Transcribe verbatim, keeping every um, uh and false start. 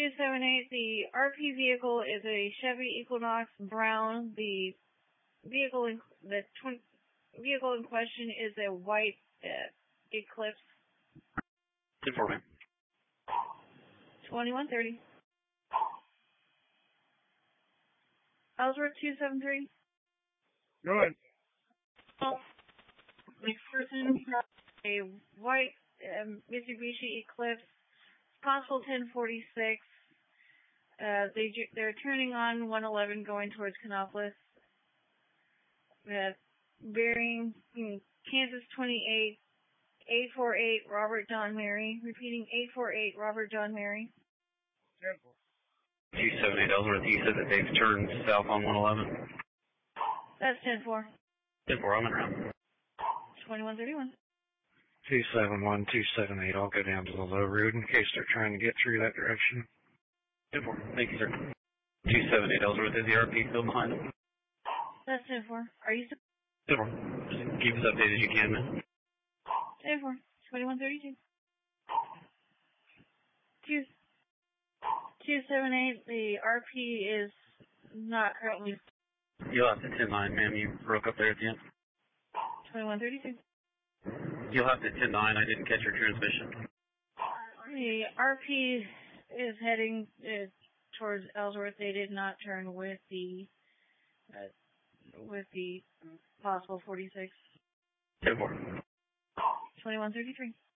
two seven eight, the R P vehicle is a Chevy Equinox Brown. The vehicle in, the tw- vehicle in question is a white uh, Eclipse. ten four, ma'am. twenty-one thirty. Ellsworth two seven three. Go ahead. Oh, McPherson, a white um, Mitsubishi Eclipse, possible ten forty-six. Uh, they, they're turning on one eleven going towards Canopolis. Uh, bearing hmm, Kansas twenty-eight, eight four eight, Robert John Mary. Repeating, eight four eight, Robert John Mary. two seven eight Ellsworth, you said that they've turned south on one eleven. That's ten four. ten four, I'm in around. twenty-one thirty-one. two seven one, two seven eight, I'll go down to the low road in case they're trying to get through that direction. ten four, thank you, sir. two seven eight Ellsworth, is the R P still behind them? That's ten four. Are you still? ten four, just keep us updated as you can, man. ten four. twenty-one thirty-two. Two, two seven eight, the R P is not currently. You'll have to ten nine, ma'am. You broke up there at the end. twenty-one thirty-two. You'll have to ten nine. I didn't catch your transmission. The R P is heading uh, towards Ellsworth. They did not turn with the uh, with the possible forty-six. ten four. twenty-one thirty-three.